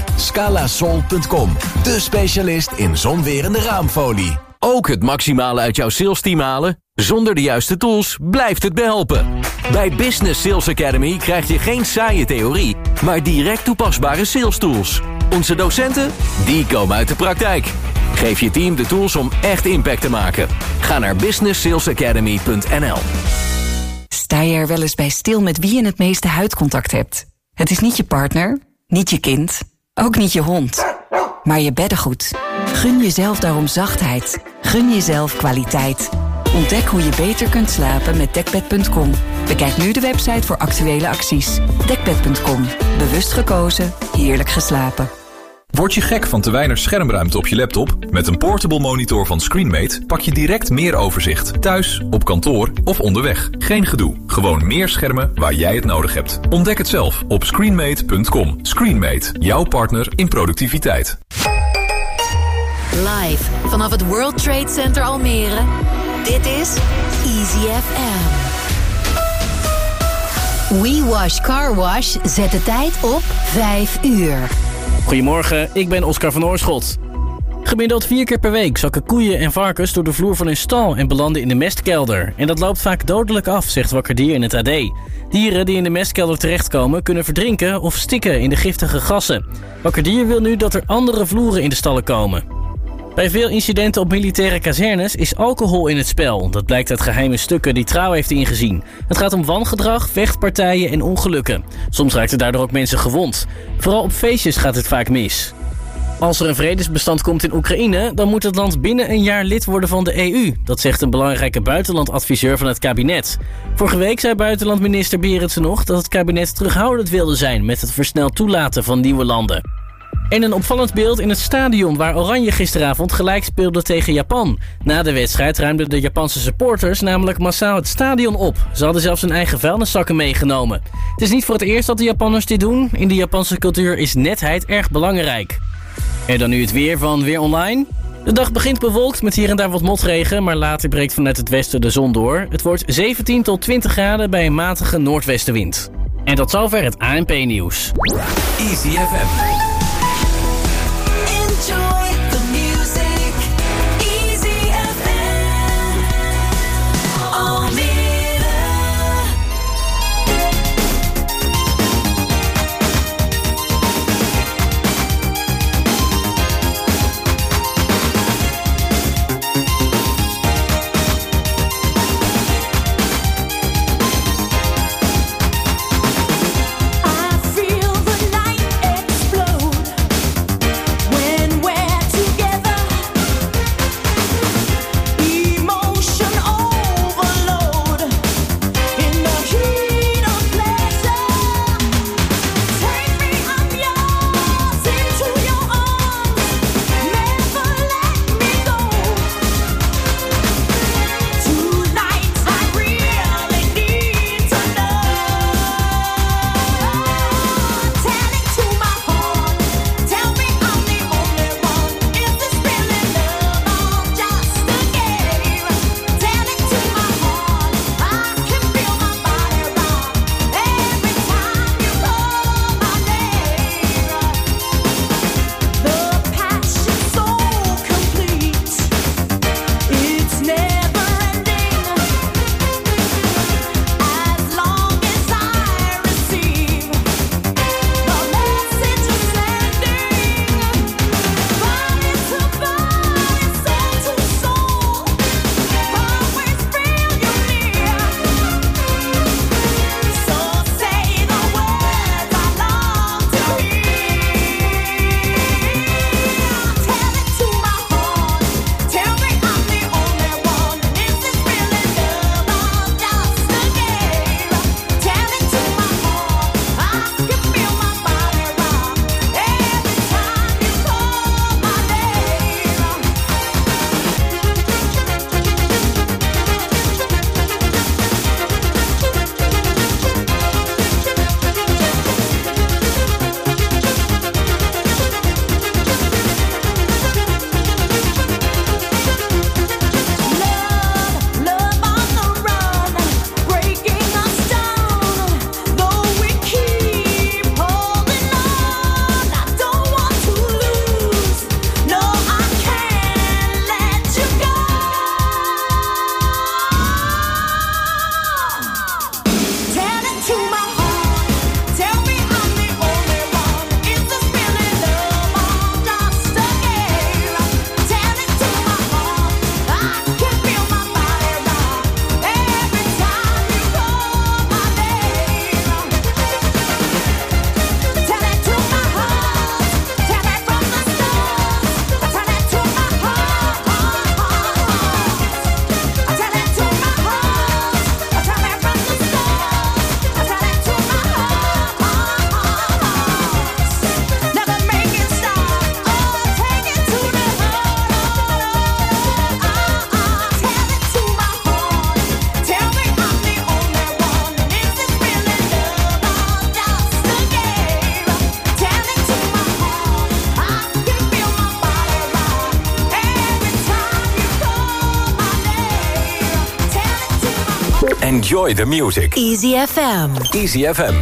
naar scalasol.com. De specialist in zonwerende raamfolie. Ook het maximale uit jouw salesteam halen? Zonder de juiste tools blijft het behelpen. Bij Business Sales Academy krijg je geen saaie theorie, maar direct toepasbare sales tools. Onze docenten, die komen uit de praktijk. Geef je team de tools om echt impact te maken. Ga naar businesssalesacademy.nl. Sta je er wel eens bij stil met wie je het meeste huidcontact hebt? Het is niet je partner, niet je kind, ook niet je hond, maar je beddengoed. Gun jezelf daarom zachtheid. Gun jezelf kwaliteit. Ontdek hoe je beter kunt slapen met Dekbed.com. Bekijk nu de website voor actuele acties. Dekbed.com. Bewust gekozen, heerlijk geslapen. Word je gek van te weinig schermruimte op je laptop? Met een portable monitor van Screenmate pak je direct meer overzicht. Thuis, op kantoor of onderweg. Geen gedoe. Gewoon meer schermen waar jij het nodig hebt. Ontdek het zelf op Screenmate.com. Screenmate, jouw partner in productiviteit. Live vanaf het World Trade Center Almere. Dit is Easy FM. We Wash Car Wash zet de tijd op 5 uur. Goedemorgen, ik ben Oscar van Oorschot. Gemiddeld 4 keer per week zakken koeien en varkens door de vloer van hun stal en belanden in de mestkelder. En dat loopt vaak dodelijk af, zegt Wakker Dier in het AD. Dieren die in de mestkelder terechtkomen kunnen verdrinken of stikken in de giftige gassen. Wakker Dier wil nu dat er andere vloeren in de stallen komen. Bij veel incidenten op militaire kazernes is alcohol in het spel. Dat blijkt uit geheime stukken die Trouw heeft ingezien. Het gaat om wangedrag, vechtpartijen en ongelukken. Soms raakten daardoor ook mensen gewond. Vooral op feestjes gaat het vaak mis. Als er een vredesbestand komt in Oekraïne, dan moet het land binnen een jaar lid worden van de EU. Dat zegt een belangrijke buitenlandadviseur van het kabinet. Vorige week zei buitenlandminister Berendsen nog dat het kabinet terughoudend wilde zijn met het versneld toelaten van nieuwe landen. En een opvallend beeld in het stadion waar Oranje gisteravond gelijk speelde tegen Japan. Na de wedstrijd ruimden de Japanse supporters namelijk massaal het stadion op. Ze hadden zelfs hun eigen vuilniszakken meegenomen. Het is niet voor het eerst dat de Japanners dit doen. In de Japanse cultuur is netheid erg belangrijk. En dan nu het weer van Weer Online. De dag begint bewolkt met hier en daar wat motregen, maar later breekt vanuit het westen de zon door. Het wordt 17 tot 20 graden bij een matige noordwestenwind. En tot zover het ANP-nieuws. Easy FM. Enjoy the music. Easy FM. Almere. I feel the night explode when we're Enjoy the music. Easy FM. Easy FM.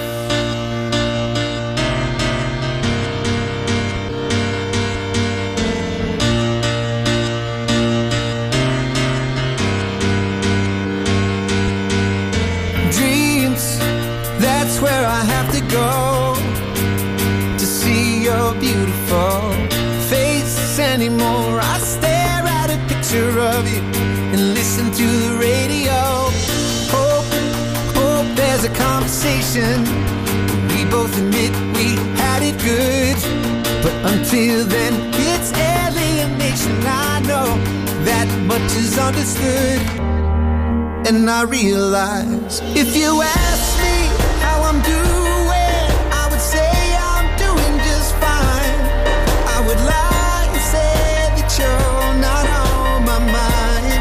Dreams, that's where I have to go to see your beautiful face anymore. I stare at a picture of you and listen to the radio. Hope there's a conversation. We both admit we had it good, but until then it's alienation. I know that much is understood, and I realize if you ask me how I'm doing, I would say I'm doing just fine. I would lie and say that you're not on my mind,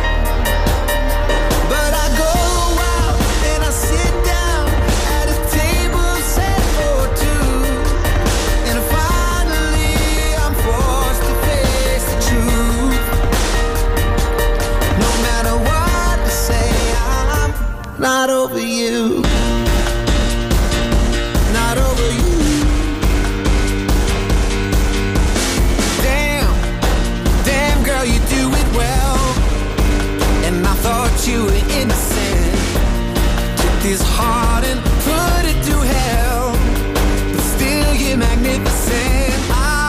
but I go out and I sit down at a table set for two, and finally I'm forced to face the truth. No matter what I say, I'm not over you. Not over you. Damn girl, you do it well. And I thought you were innocent. Took this heart and put it to hell, but still you're magnificent.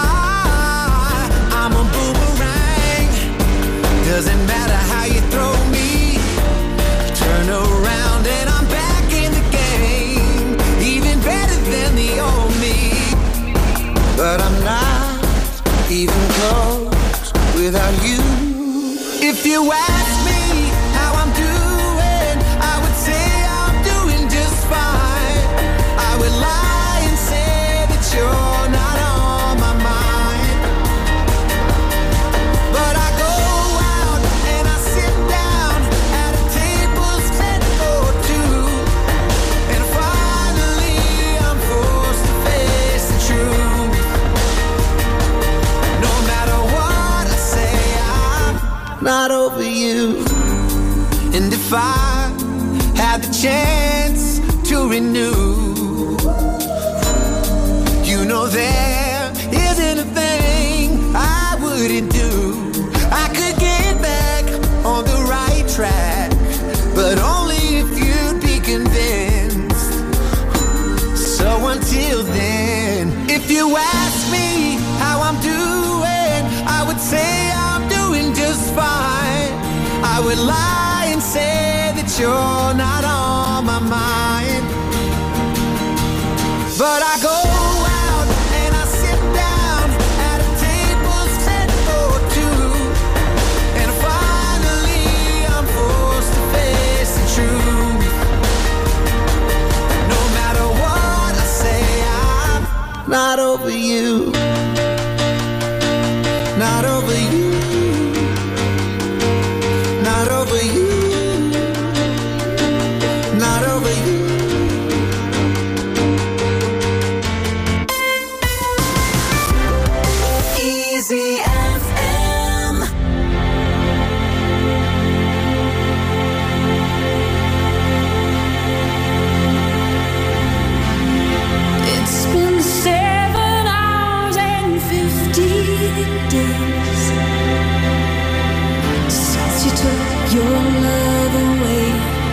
I'm a boomerang. Doesn't matter how you throw me, turn around and I'm back in the game, even better than the old me. But I'm not even close without you. If you ask me how I'm doing, I would say I'm doing just fine. I would lie and say that you're not on my mind, but I go out and I sit down at a table set for two, and finally I'm forced to face the truth. No matter what I say, I'm not over you. And if I had the chance to renew, you know there isn't a thing I wouldn't do. I could get back on the right track, but only if you'd be convinced. So until then, if you ask me how I'm doing, I would say I'm doing just fine. I would lie and say that you're not on my mind, but I go out and I sit down at a table set for two, and finally I'm forced to face the truth. No matter what I say, I'm not over you. Not over you. Not over you. Not over you. Easy FM. It's been 7 hours and 15 days since you took your love away.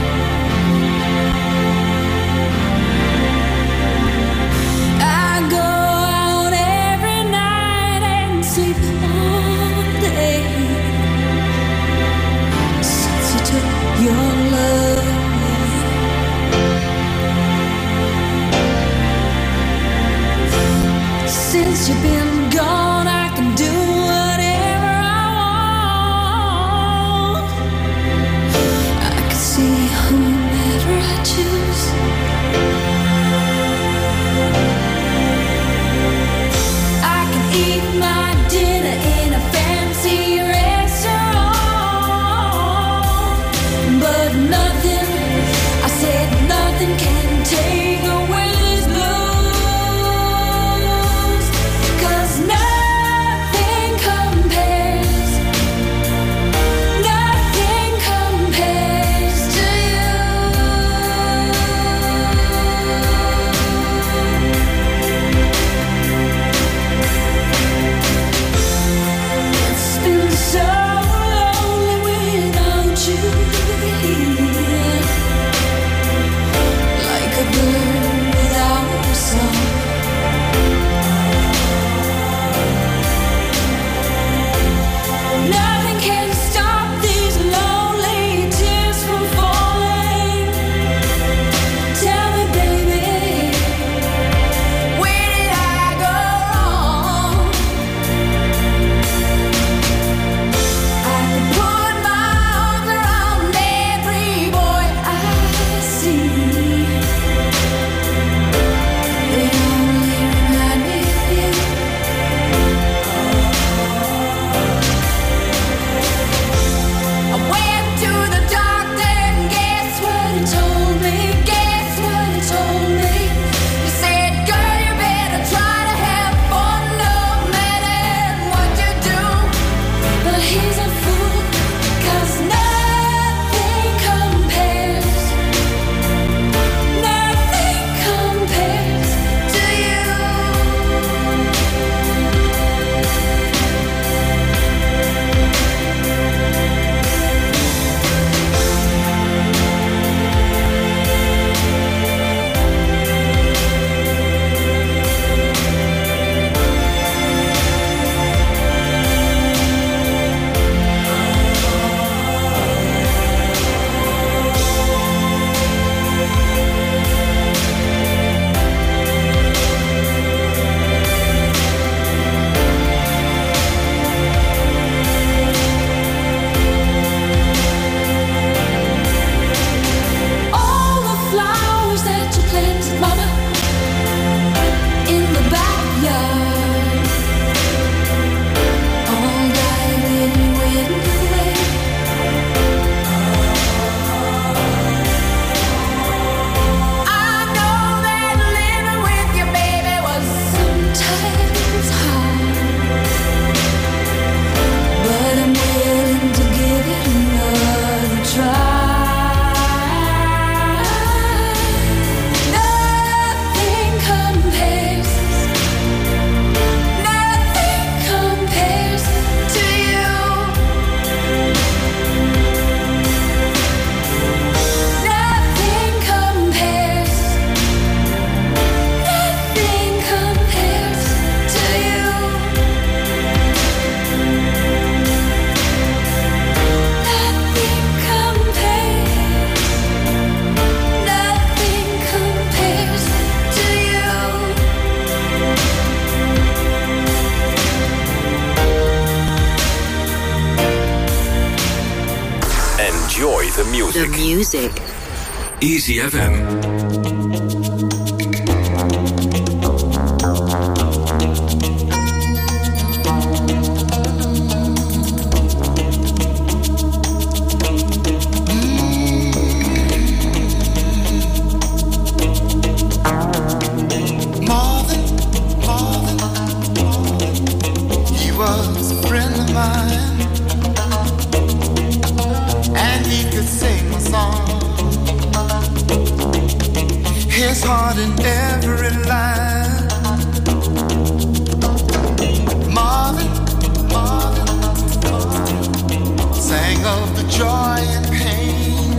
I go out every night and sleep all day since you took your love away. Since you've been gone, I can do whatever I want. I can see whomever I choose. I can eat my dinner in a fancy restaurant, but nothing, I said nothing can take away this blues. 'Cause now the music. The music. Easy FM. His heart in every line. Marvin, Marvin, sang of the joy and pain.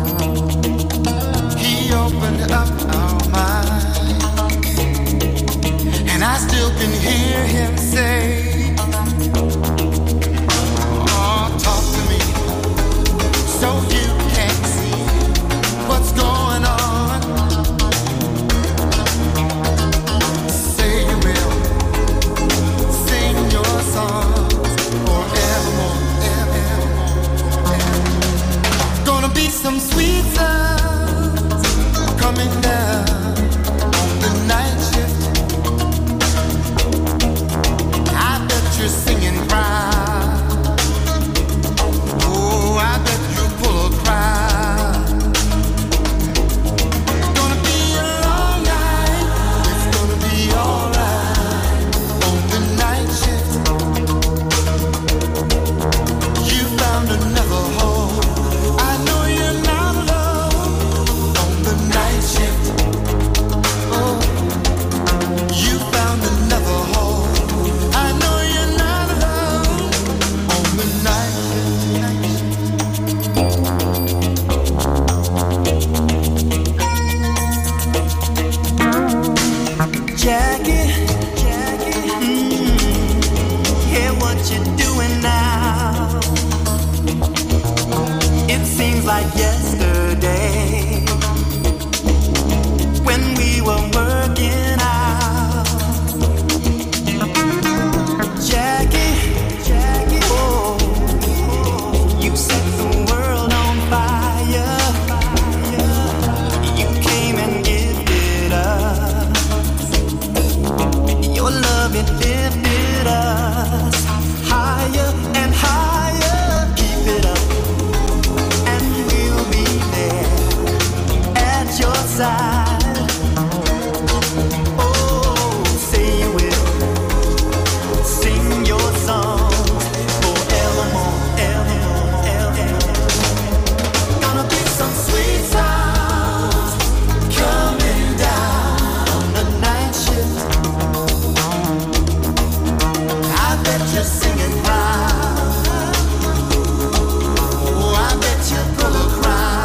He opened up our mind, and I still can hear him say, oh, talk to me so you can see what's going on. Some sweet sounds coming down on the night shift. I bet you're singing proud. Oh, I bet you pull a crowd. Gonna be a long night. It's gonna be alright on the night shift. You found another home. Like yesterday when we were working out. Jackie, oh, you set the world on fire. You came and gifted us. Your love, it lifted us higher and higher. Keep it up. Your side. Oh, say you will sing your songs forevermore, evermore. Gonna be some sweet sounds coming down on the night shift. I bet you're singing proud. Oh, I bet you pull a crowd.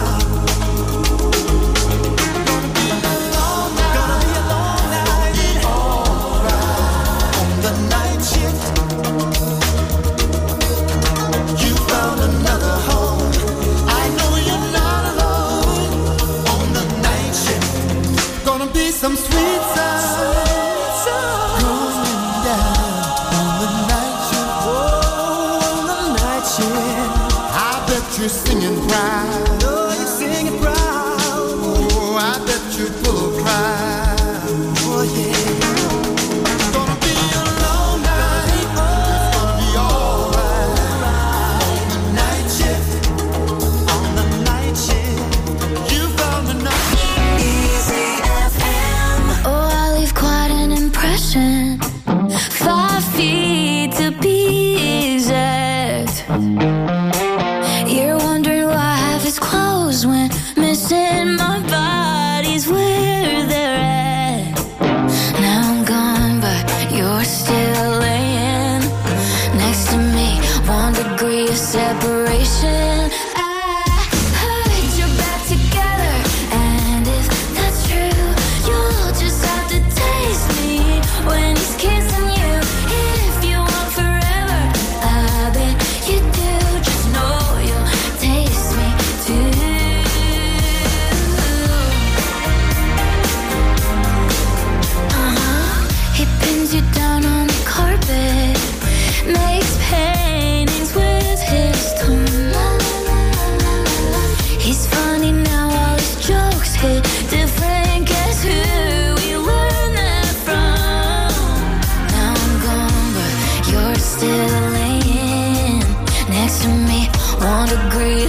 Some sweet sounds going down on the night shift. Oh, on the night shift. I bet you're singing proud. Oh, you're singing proud. Oh, I bet you pull a crowd. Oh, yeah. It's gonna be a long night. It's gonna be alright on the night shift. On the night shift. You found the night. Oh, I leave quite an impression. 5 feet to be exact. You're wondering why half is closed when missing my body's where they're at. Now I'm gone, but you're still laying next to me. 1 degree of separation. When he's kissing you, if you want forever, I bet you do. Just know you'll taste me too. He pins you down on the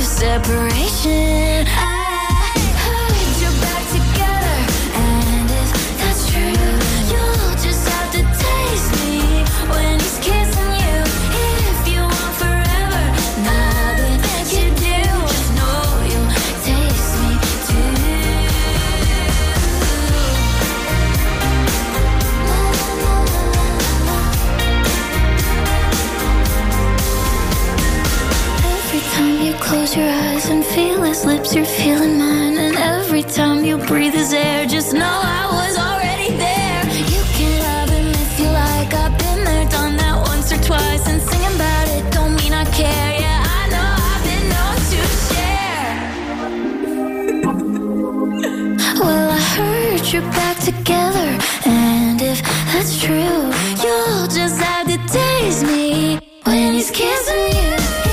separation. I heard you're back together, and if that's true, you'll just have to taste me when he's kissing you. If you want forever, nothing you do, just know you'll taste me too. Every time you close your eyes and feel his lips, you're feeling mine. And every time you breathe his air, just know I was already there. You can love him if you like. I've been there, done that once or twice. And singing about it don't mean I care. Yeah, I know I've been known to share. Well, I heard you're back together, and if that's true, you'll just have to taste me when he's kissing you.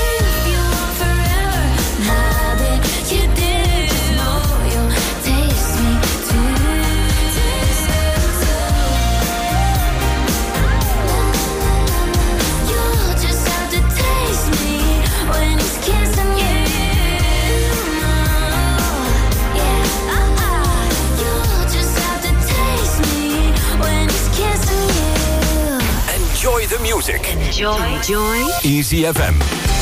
Enjoy the music. Enjoy. Easy FM.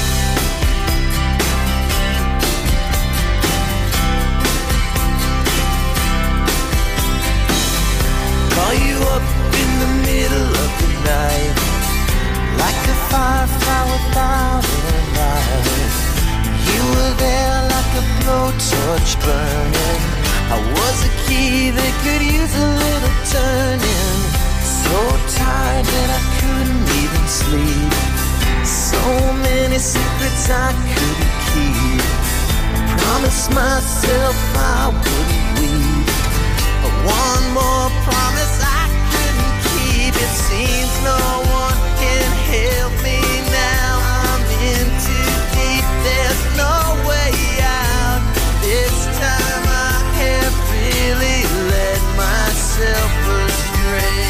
Call you up in the middle of the night, like a firefly without a light. You were there like a blowtorch burning. I was a key that could use a little turning. So tired that I couldn't even sleep. So many secrets I couldn't keep. Promised myself I wouldn't weep. But one more promise I couldn't keep. It seems no one can help me now. I'm in too deep, there's no way out. This time I have really let myself astray.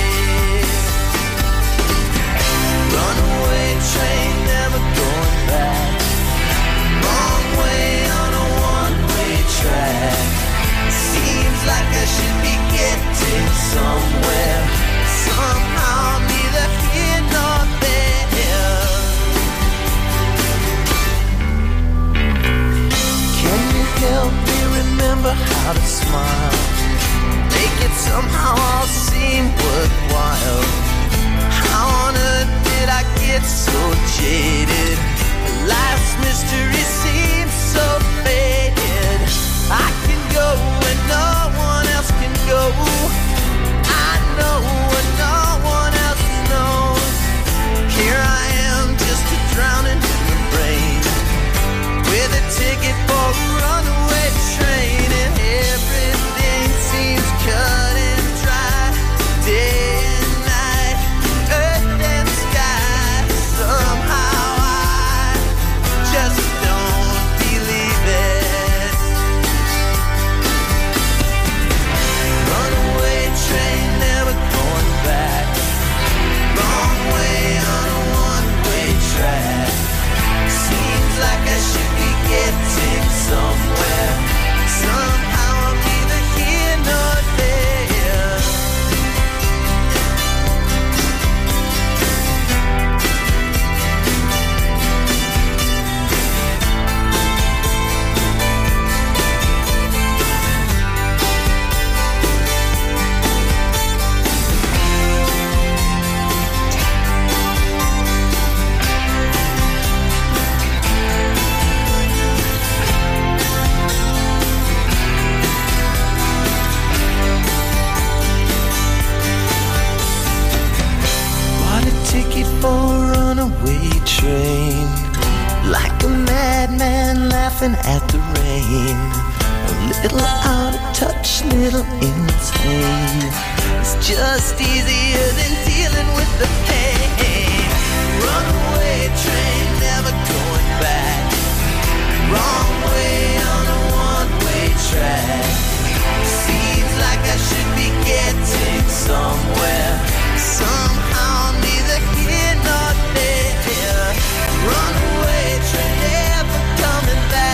Runaway train, never going back. Wrong way on a one-way track. Seems like I should be getting somewhere. Somehow I'm neither here nor there. Can you help me remember how to smile? Make it somehow all seem worthwhile. How on earth did I get so jaded? Life's mystery seems so faded. I can go when no one else can go. I know what no one else knows. Here I am, just a drowning in the rain, with a ticket for a runaway train, and everything seems cut and dry. Day and night, earth and sky. Somehow I just don't believe it. Runaway train, never going back. Wrong way on a one-way track. Seems like I should be getting somewhere. Somehow I'm neither here nor there. Bought a ticket for a runaway train, like a madman laughing at the rain. A little out of touch, little insane. It's just easier than dealing with the pain. Runaway train, never going back. Wrong way on a one-way track. Seems like I should be getting somewhere. Somehow I'm neither here nor there. Runaway train, never coming back.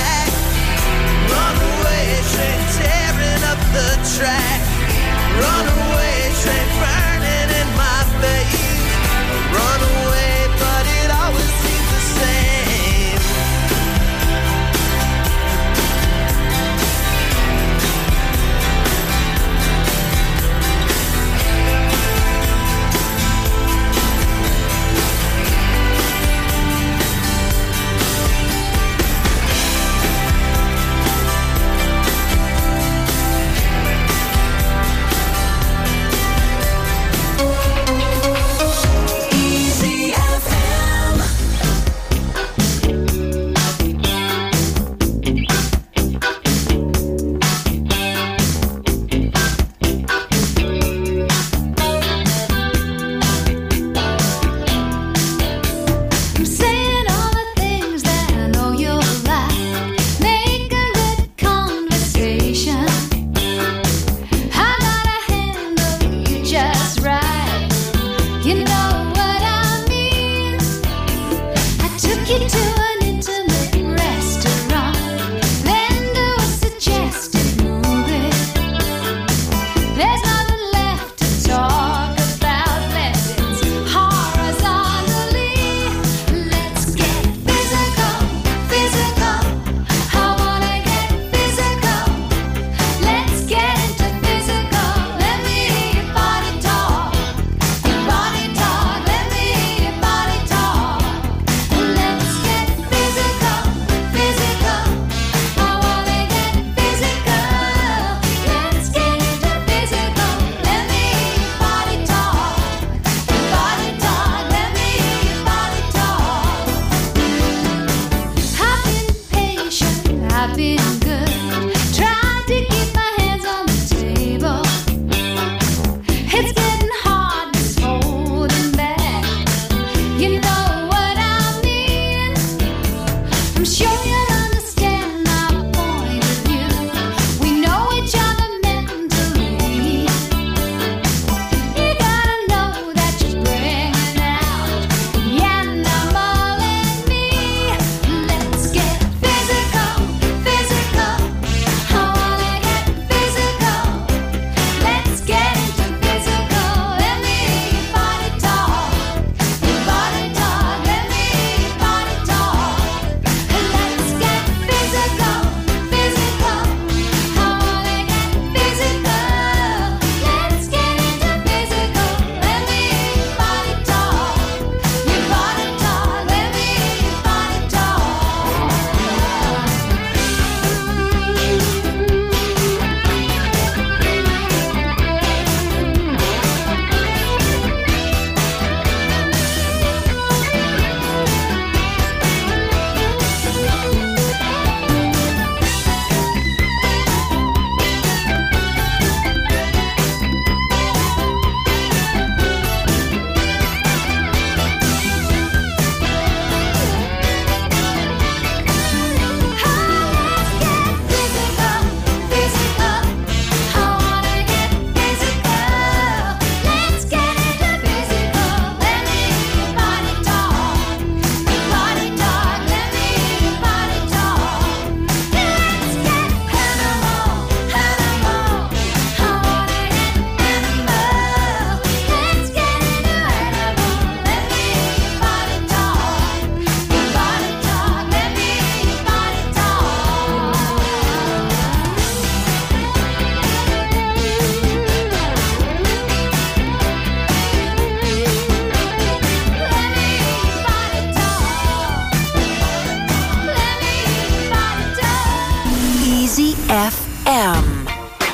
FM.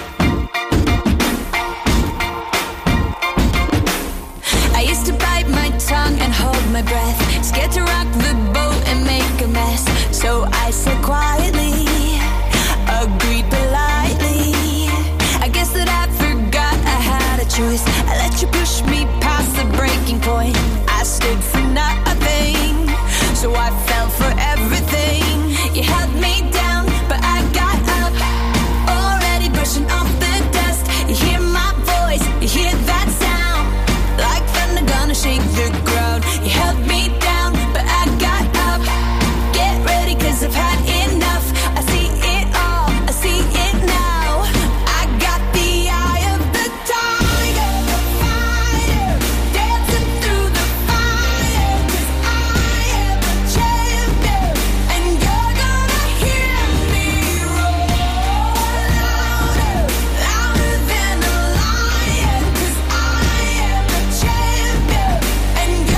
I used to bite my tongue and hold my breath, scared to rock the boat and make a mess. So I said quietly, agreed politely. I guess that I forgot I had a choice. I let you push me past the breaking point. I stood for nothing, so I fell for everything. You held me down, but I got up, already brushing off the dust. You hear my voice, you hear that sound, like thunder gonna shake the ground. You held me down, but I got up. Get ready, 'cause I've had enough. I see it all, I see it now. I got the eye of the tiger, the fighter, dancing through the fire. 'Cause I am a champion, and you're gonna hear me roar louder, louder than a lion. 'Cause I am a champion, and you're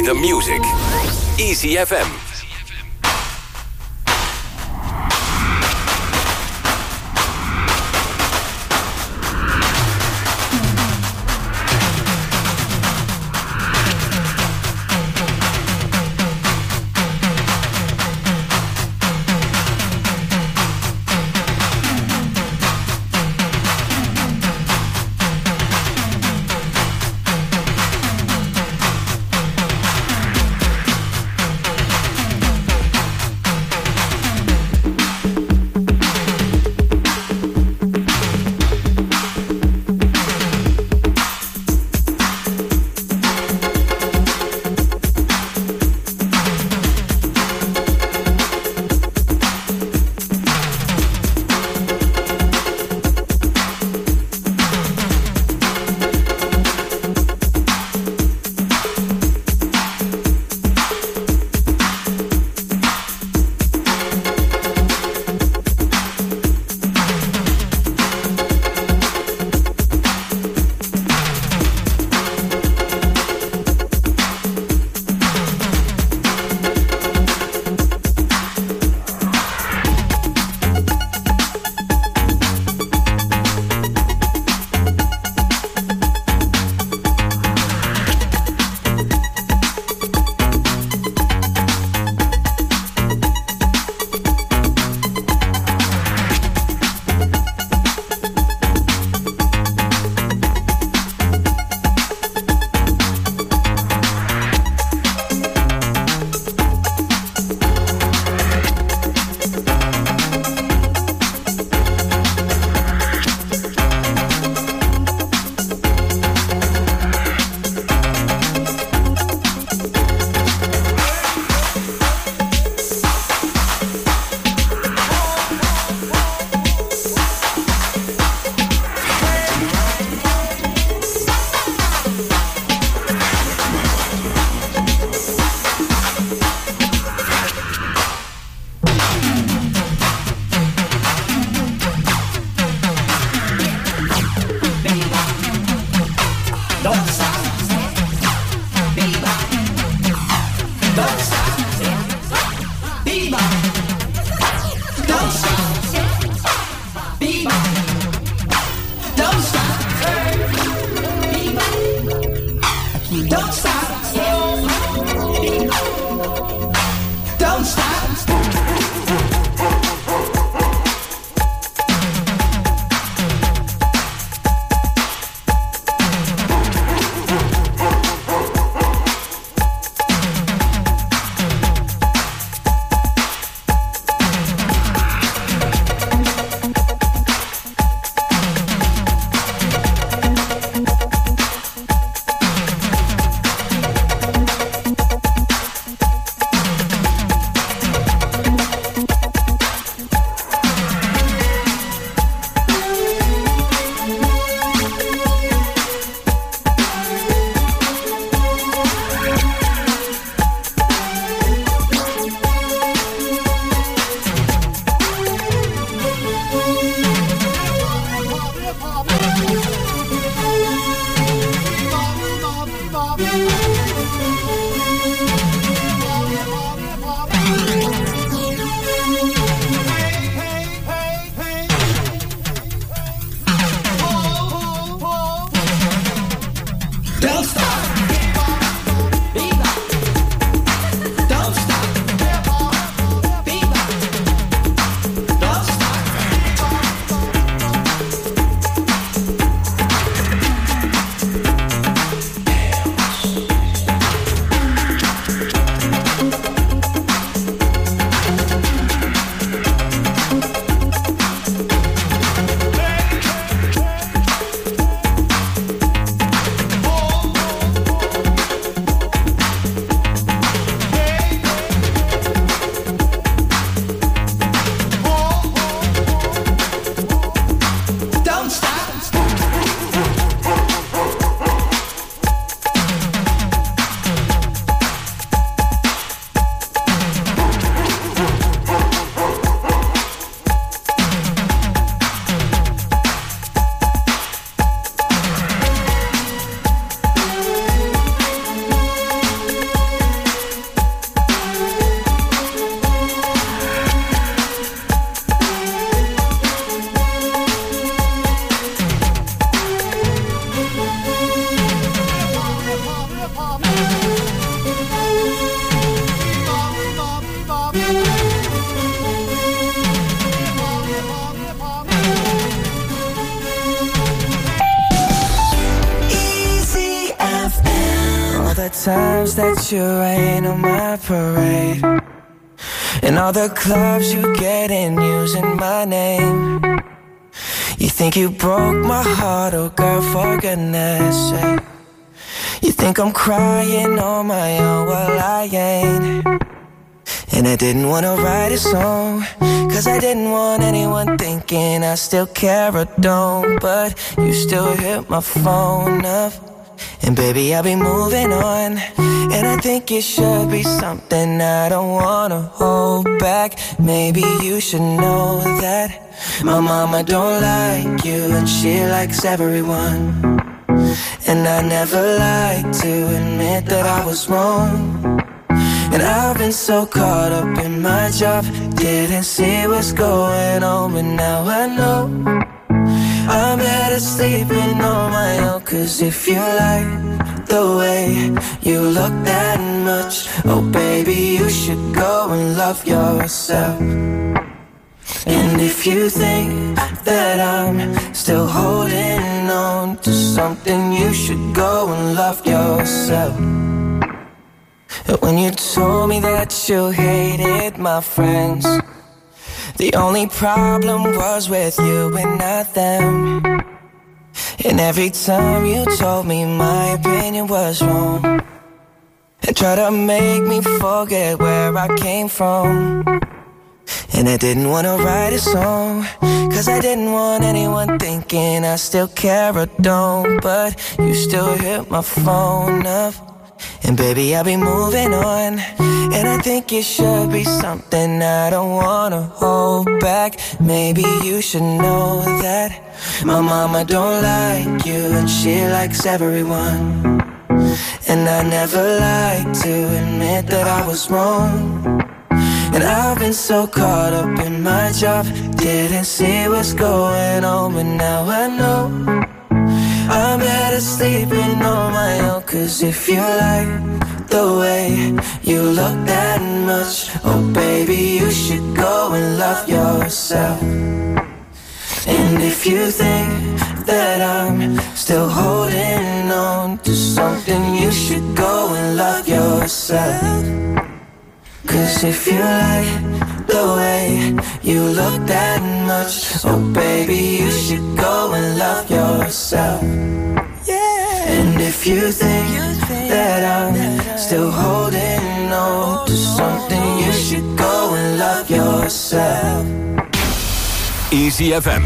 the music. Easy FM. times that you rain on my parade, and all the clubs you get in using my name. You think you broke my heart, oh girl, for goodness sake. You think I'm crying on my own, well I ain't. And I didn't wanna write a song, cause I didn't want anyone thinking I still care or don't. But you still hit my phone up, and baby I'll be moving on. And I think it should be something I don't wanna hold back. Maybe you should know that my mama don't like you, and she likes everyone. And I never like to admit that I was wrong. And I've been so caught up in my job, didn't see what's going on. But now I know I'm better sleeping on my own. Cause if you like the way you look that much, oh baby, you should go and love yourself. And if you think that I'm still holding on to something, you should go and love yourself. When you told me that you hated my friends, the only problem was with you and not them. And every time you told me my opinion was wrong, and tried to make me forget where I came from. And I didn't wanna write a song, cause I didn't want anyone thinking I still care or don't. But you still hit my phone up, and baby I'll be moving on. And I think it should be something I don't wanna hold back. Maybe you should know that my mama don't like you, and she likes everyone. And I never like to admit that I was wrong. And I've been so caught up in my job, didn't see what's going on. But now I know I'm better sleeping on my own. Cause if you like the way you look that much, oh baby, you should go and love yourself. And if you think that I'm still holding on to something, you should go and love yourself. Cause if you like the way you look that much, oh baby, you should go and love yourself. Yeah. And if you think that I'm still holding on to something, you should go and love yourself. Easy FM.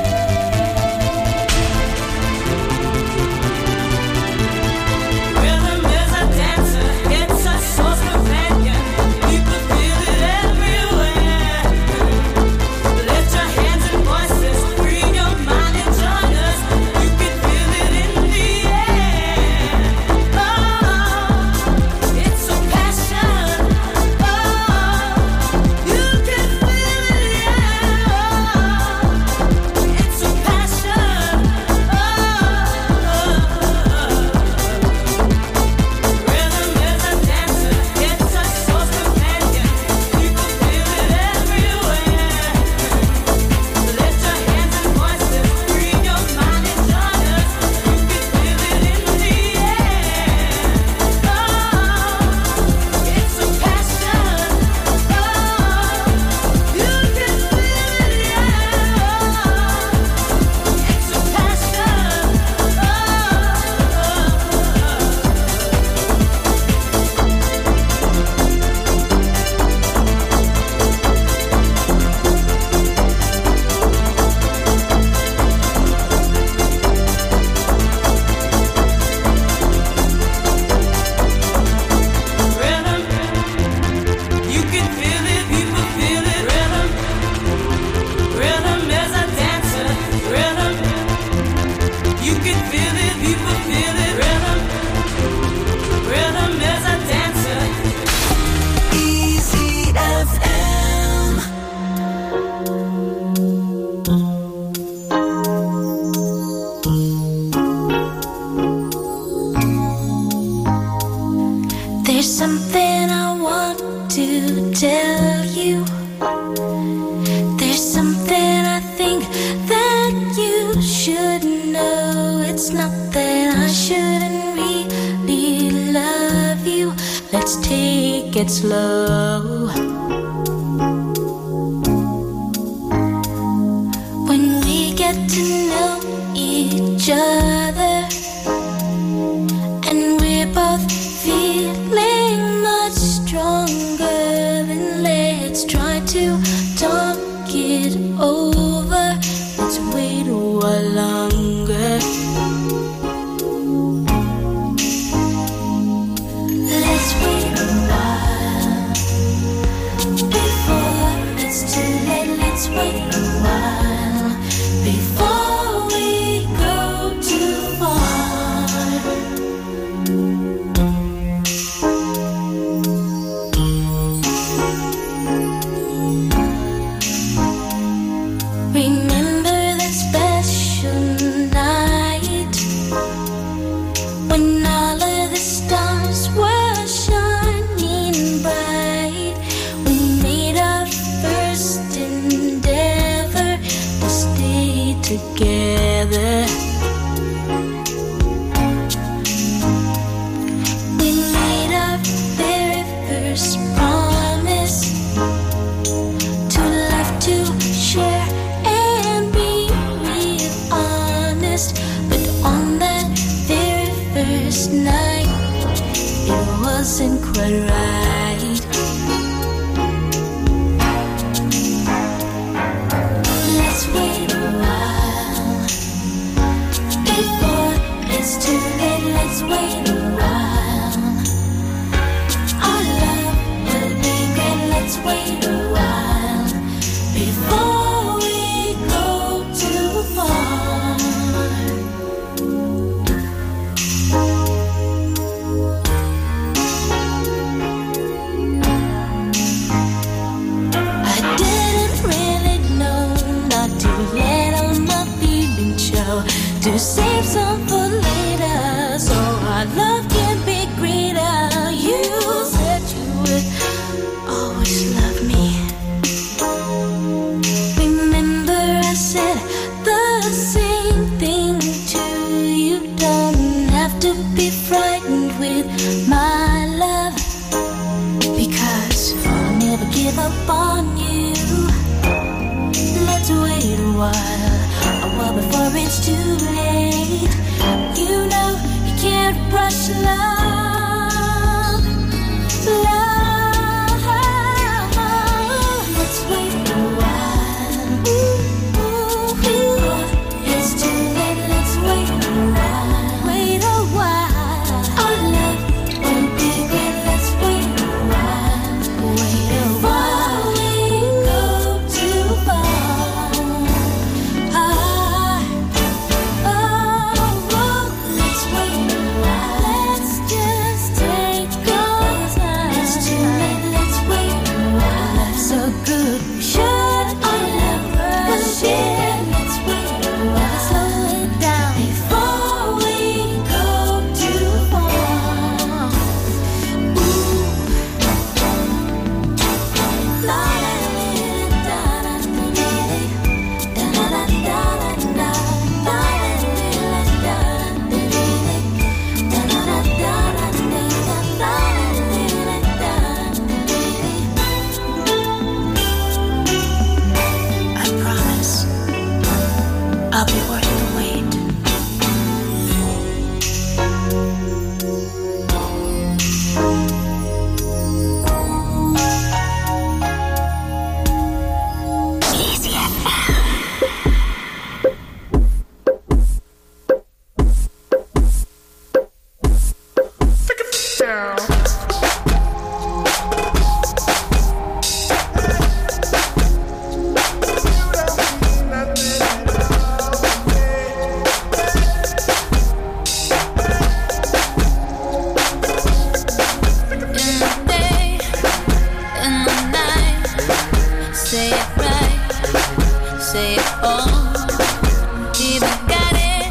Well, There's something I want to tell you. There's something I think that you should know. It's not that I shouldn't really love you. Let's take it slow. When we get to know each other and we're both feeling much stronger, then let's try to talk it over. Let's wait a while longer. Let's wait a while before it's too late. Let's wait a while before we go too far. Remember that special night when all of the stars were shining bright. We made our first endeavor to stay together. We made our very first promise to love, to share, and be real honest. But on that very first night, it wasn't quite right. Let's wait a while before it's too late. Let's wait a while. Our love will be great. Let's wait a while before we go too far. I didn't really know not to let all my feelings show, to save some for later, so our love can be greater. You said you would always love me. Remember I said the same thing to you. Don't have to be frightened with my love, because I'll never give up on you. Let's wait a while before it's too late. You know you can't rush love, love. Let's wait a while. Before it's too late. Let's wait a while. Wait a while. Our love won't be great. Let's wait a while. Wait a while. We go too far. Let's wait a while. Let's just take our time. It's too late. Let's wait a while. Love's so good, we should never rush it. Let's wait a while. Slow it down before we go too far. I promise I'll be worth the wait.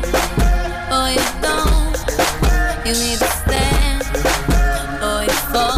You either stand or you fall.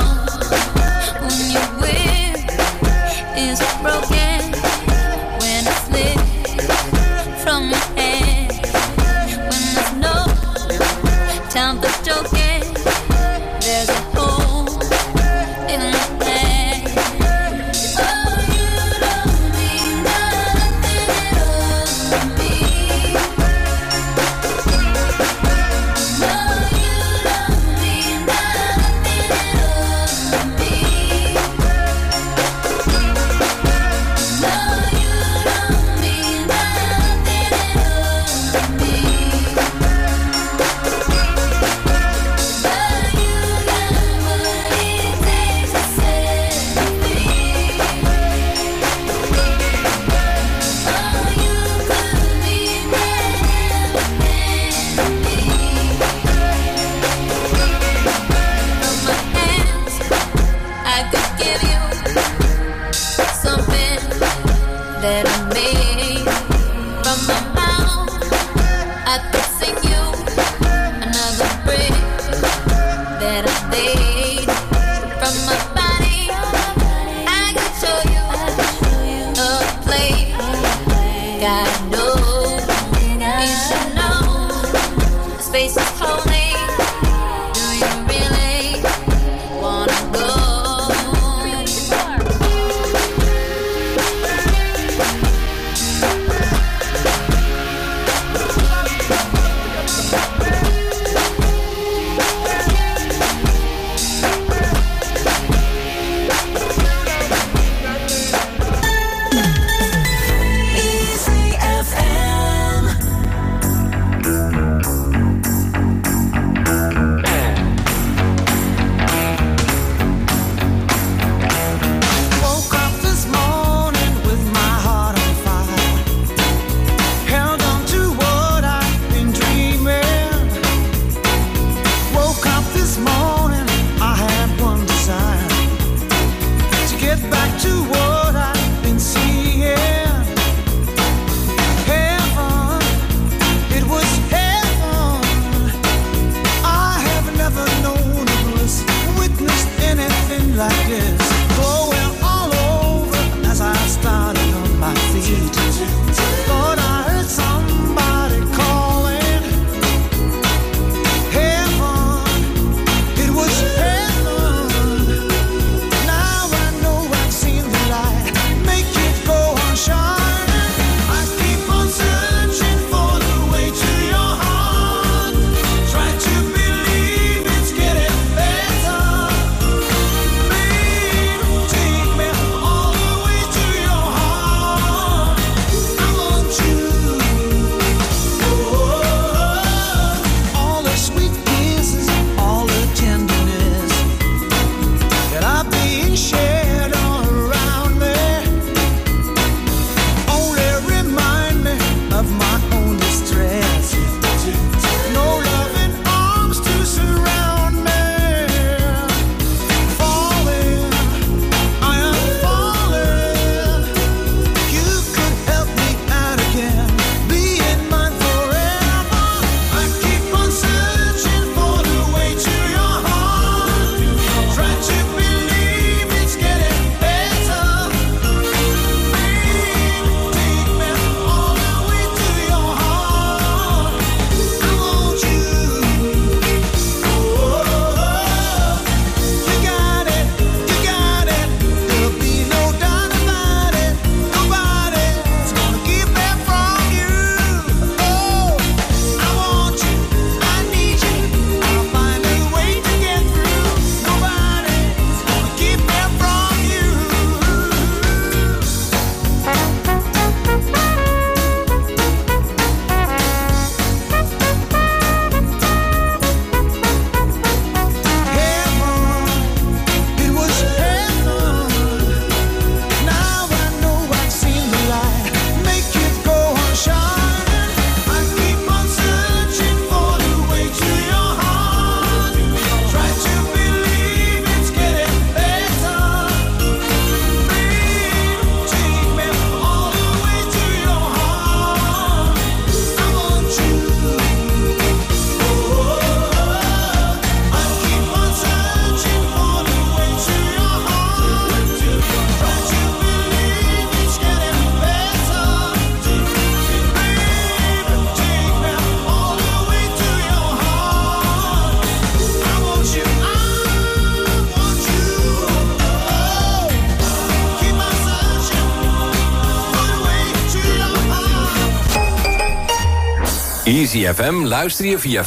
Easy FM luister je via 95.5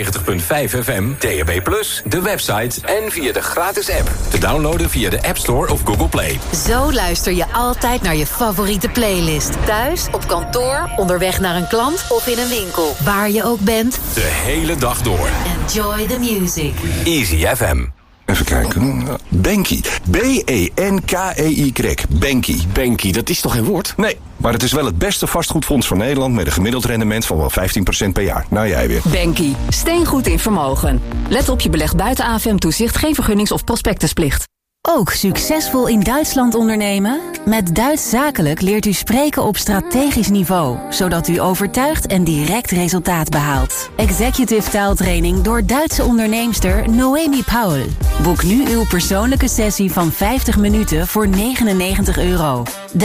FM, DAB+, de website en via de gratis app. Te downloaden via de App Store of Google Play. Zo luister je altijd naar je favoriete playlist. Thuis, op kantoor, onderweg naar een klant of in een winkel. Waar je ook bent. De hele dag door. Enjoy the music. Easy FM. Even kijken. Benki. B-E-N-K-E-Y. Benki. Benki, dat is toch geen woord? Nee, maar het is wel het beste vastgoedfonds van Nederland met een gemiddeld rendement van wel 15% per jaar. Nou, jij weer. Benki, steengoed in vermogen. Let op, je belegt buiten AFM-toezicht, geen vergunnings- of prospectusplicht. Ook succesvol in Duitsland ondernemen? Met Duits Zakelijk leert u spreken op strategisch niveau, zodat u overtuigt en direct resultaat behaalt. Executive taaltraining door Duitse onderneemster Noemi Paul. Boek nu uw persoonlijke sessie van 50 minuten voor €99.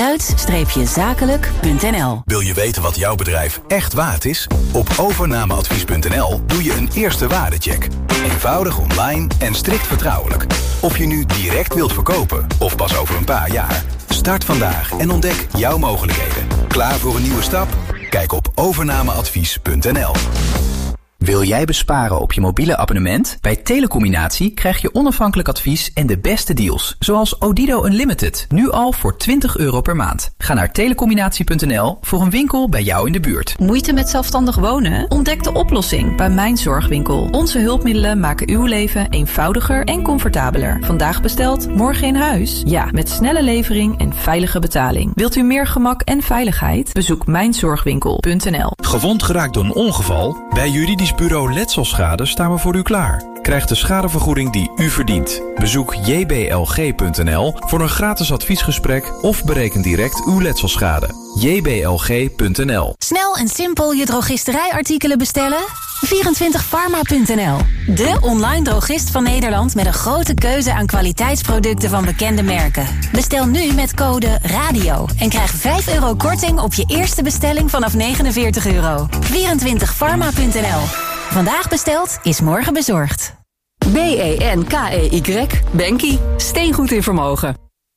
Duits-zakelijk.nl. Wil je weten wat jouw bedrijf echt waard is? Op overnameadvies.nl doe je een eerste waardecheck. Eenvoudig online en strikt vertrouwelijk. Of je nu direct wilt verkopen of pas over een paar jaar. Start vandaag en ontdek jouw mogelijkheden. Klaar voor een nieuwe stap? Kijk op overnameadvies.nl. Wil jij besparen op je mobiele abonnement? Bij Telecombinatie krijg je onafhankelijk advies en de beste deals. Zoals Odido Unlimited, nu al voor €20 per maand. Ga naar telecombinatie.nl voor een winkel bij jou in de buurt. Moeite met zelfstandig wonen? Ontdek de oplossing bij Mijn Zorgwinkel. Onze hulpmiddelen maken uw leven eenvoudiger en comfortabeler. Vandaag besteld, morgen in huis? Ja, met snelle levering en veilige betaling. Wilt u meer gemak en veiligheid? Bezoek mijnzorgwinkel.nl. Gewond geraakt door een ongeval? Bij Juridisch Bureau Letselschade staan we voor u klaar. Krijg de schadevergoeding die u verdient. Bezoek jblg.nl voor een gratis adviesgesprek of bereken direct uw letselschade. jblg.nl. Snel en simpel je drogisterijartikelen bestellen? 24pharma.nl. De online drogist van Nederland met een grote keuze aan kwaliteitsproducten van bekende merken. Bestel nu met code RADIO en krijg €5 korting op je eerste bestelling vanaf €49. 24pharma.nl. Vandaag besteld is morgen bezorgd. B-E-N-K-E-Y. Benki, steengoed in vermogen.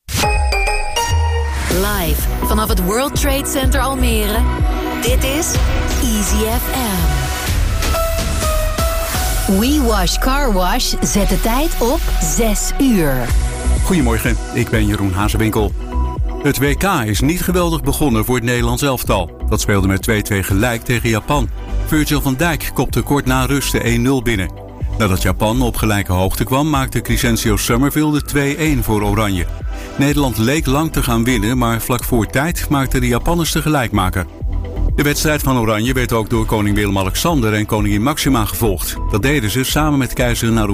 Live vanaf het World Trade Center Almere. Dit is Easy FM. We Wash Car Wash zet de tijd op 6 uur. Goedemorgen, ik ben Jeroen Hazewinkel. Het WK is niet geweldig begonnen voor het Nederlands elftal. Dat speelde met 2-2 gelijk tegen Japan. Virgil van Dijk kopte kort na rust de 1-0 binnen. Nadat Japan op gelijke hoogte kwam, maakte Crescencio Summerville de 2-1 voor Oranje. Nederland leek lang te gaan winnen, maar vlak voor tijd maakten de Japanners de gelijkmaker. De wedstrijd van Oranje werd ook door koning Willem-Alexander en koningin Maxima gevolgd. Dat deden ze samen met keizer Naruhito